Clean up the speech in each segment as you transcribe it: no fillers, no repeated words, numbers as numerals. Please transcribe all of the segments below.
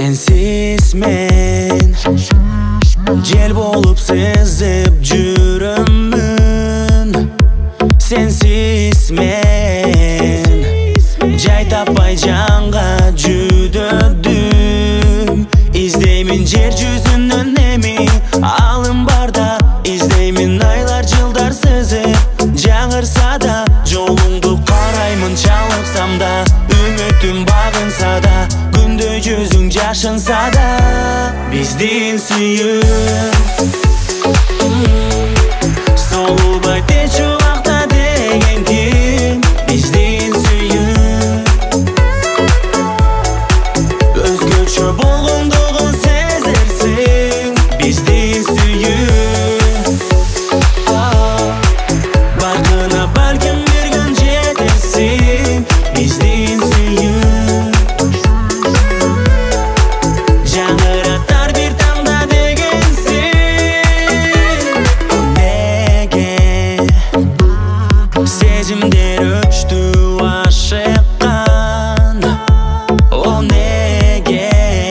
Sensiz men jel bolup sezip жүрөмүн. Sensiz men жай таппай жанга жүдөдүм. Издеймин жер жүзүнөн эми алым барда, издеймин айлар жылдар сызып жаңырса да. Жолуңду караймын чалыксам да, үмүтүм багынса да, күндөй жүзүң жашынса да. Биздин сүйүү соолбай теч убакта деген ким? Биздин сүйүү өзгөчө болгондугун сезерсиң. Биздин сүйүү бардына балким бир күн жетерсиң. Биздин сүйүү жаңыратар бир таңда дегенсиң. Неге сезимдер өчтү ашыккан? О неге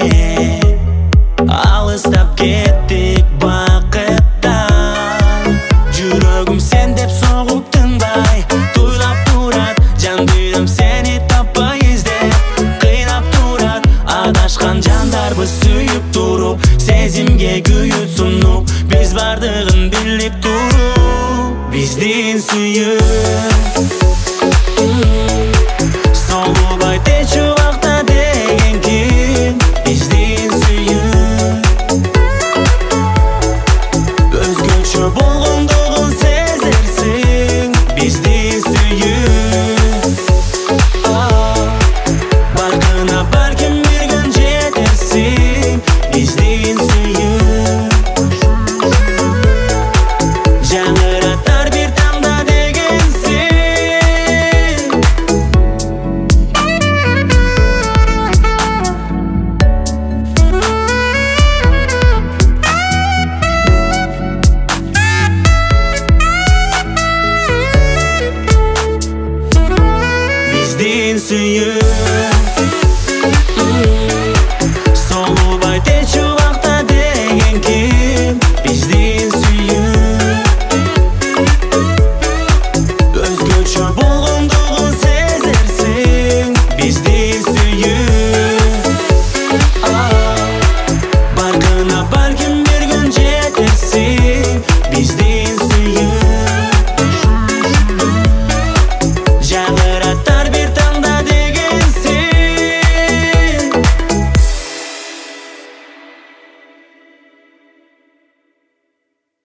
алыстап кеттик бакыттан? Жүрөгүм сен деп согуп тынбай туйлап турат, жан дүйнөм сени таппай издеп кыйнап турат. Адашкан жандарбыз сүйүп туруп, сезимге күйүт сунуп, биз бардыгын билип туруп. Биздин сүйүү соолбай теч